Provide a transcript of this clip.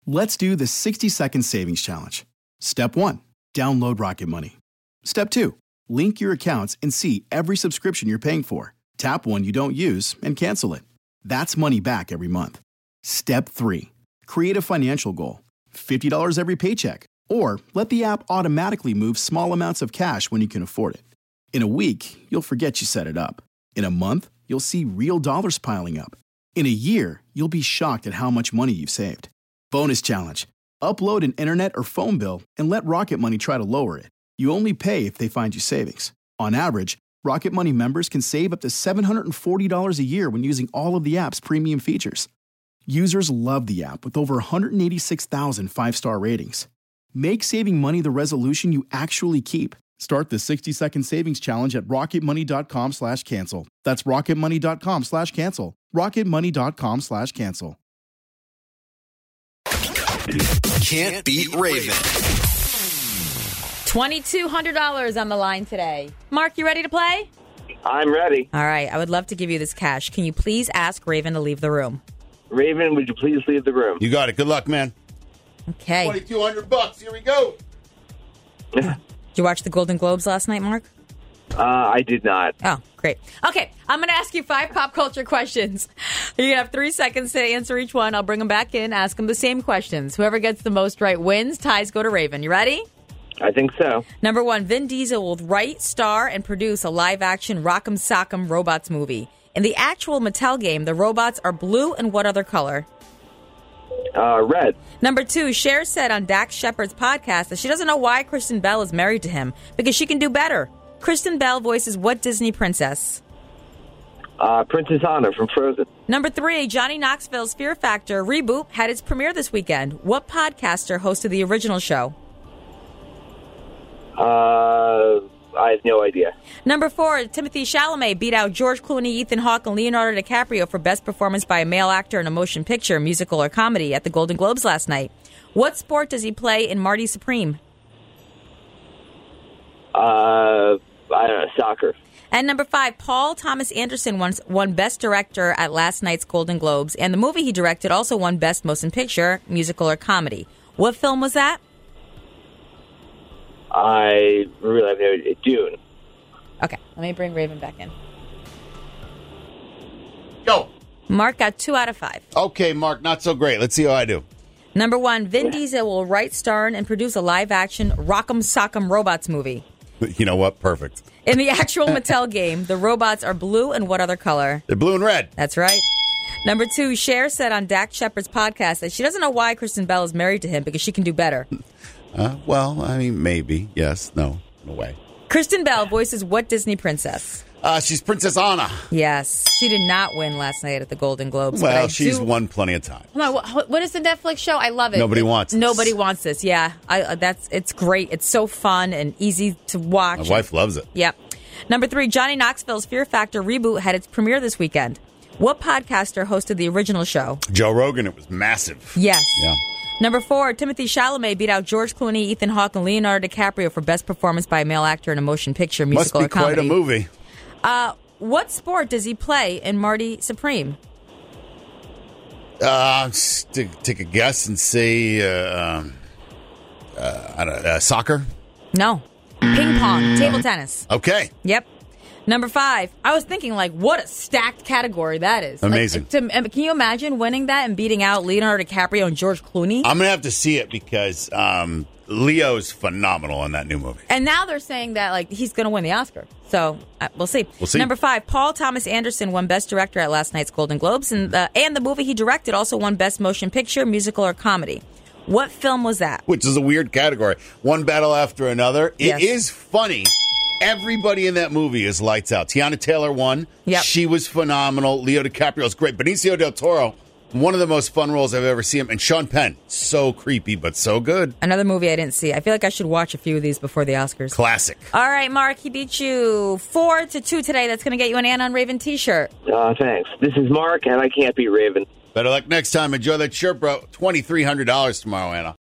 Let's do the 60-second savings challenge. Step 1, download Rocket Money. Step 2, link your accounts and see every subscription you're paying for. Tap one you don't use and cancel it. That's money back every month. Step 3, create a financial goal. $50 every paycheck. Or let the app automatically move small amounts of cash when you can afford it. In a week, you'll forget you set it up. In a month, you'll see real dollars piling up. In a year, you'll be shocked at how much money you've saved. Bonus challenge. Upload an internet or phone bill and let Rocket Money try to lower it. You only pay if they find you savings. On average, Rocket Money members can save up to $740 a year when using all of the app's premium features. Users love the app with over 186,000 five-star ratings. Make saving money the resolution you actually keep. Start the 60-second savings challenge at rocketmoney.com/cancel. That's rocketmoney.com/cancel. rocketmoney.com/cancel. Can't beat Raven. $2,200 on the line today. Mark, you ready to play? I'm ready. All right. I would love to give you this cash. Can you please ask Raven to leave the room? Raven, would you please leave the room? You got it. Good luck, man. Okay. $2,200. Here we go. Did you watch the Golden Globes last night, Mark? I did not. Oh, great. Okay, I'm going to ask you 5 pop culture questions. You're going to have 3 seconds to answer each one. I'll bring them back in, ask them the same questions. Whoever gets the most right wins. Ties go to Raven. You ready? I think so. Number 1, Vin Diesel will write, star, and produce a live-action Rock'em Sock'em Robots movie. In the actual Mattel game, the robots are blue and what other color? Red. Number 2, Cher said on Dax Shepard's podcast that she doesn't know why Kristen Bell is married to him, because she can do better. Kristen Bell voices what Disney princess? Princess Anna from Frozen. Number 3, Johnny Knoxville's Fear Factor reboot had its premiere this weekend. What podcaster hosted the original show? I have no idea. Number 4, Timothée Chalamet beat out George Clooney, Ethan Hawke, and Leonardo DiCaprio for Best Performance by a Male Actor in a Motion Picture, Musical, or Comedy at the Golden Globes last night. What sport does he play in Marty Supreme? I don't know, soccer. And number 5, Paul Thomas Anderson won Best Director at last night's Golden Globes, and the movie he directed also won Best Motion Picture, Musical, or Comedy. What film was that? I really have no idea. Dune. Okay, let me bring Raven back in. Go. Mark got 2 out of 5. Okay, Mark, not so great. Let's see how I do. Number 1, Vin Diesel will write, star, and produce a live-action Rock'em Sock'em Robots movie. You know what? Perfect. In the actual Mattel game, the robots are blue and what other color? They're blue and red. That's right. Number 2, Cher said on Dax Shepard's podcast that she doesn't know why Kristen Bell is married to him because she can do better. Well, I mean, maybe. Yes. No. No way. Kristen Bell voices what Disney princess? She's Princess Anna. Yes. She did not win last night at the Golden Globes. Well, she's won plenty of time. What is the Netflix show? I love it. Nobody Wants This. Nobody Wants This. Yeah. It's great. It's so fun and easy to watch. My wife loves it. Yep. Number 3, Johnny Knoxville's Fear Factor reboot had its premiere this weekend. What podcaster hosted the original show? Joe Rogan. It was massive. Yes. Yeah. Number 4, Timothée Chalamet beat out George Clooney, Ethan Hawke, and Leonardo DiCaprio for Best Performance by a Male Actor in a Motion Picture, Musical, or Comedy. Must be quite a movie. What sport does he play in Marty Supreme? Take a guess and say, I don't know, soccer? No. Ping pong, table tennis. Okay. Yep. Number 5, I was thinking, what a stacked category that is. Amazing. Can you imagine winning that and beating out Leonardo DiCaprio and George Clooney? I'm going to have to see it because Leo's phenomenal in that new movie. And now they're saying that he's going to win the Oscar. So we'll see. We'll see. Number 5, Paul Thomas Anderson won Best Director at last night's Golden Globes, and the movie he directed also won Best Motion Picture, Musical, or Comedy. What film was that? Which is a weird category. One battle after another. Yes. It is funny. Everybody in that movie is lights out. Tiana Taylor won. Yep. She was phenomenal. Leo DiCaprio is great. Benicio del Toro, one of the most fun roles I've ever seen him. And Sean Penn, so creepy, but so good. Another movie I didn't see. I feel like I should watch a few of these before the Oscars. Classic. All right, Mark, he beat you 4-2 today. That's going to get you an Anna on Raven t-shirt. Thanks. This is Mark, and I can't beat Raven. Better luck next time. Enjoy that shirt, bro. $2,300 tomorrow, Anna.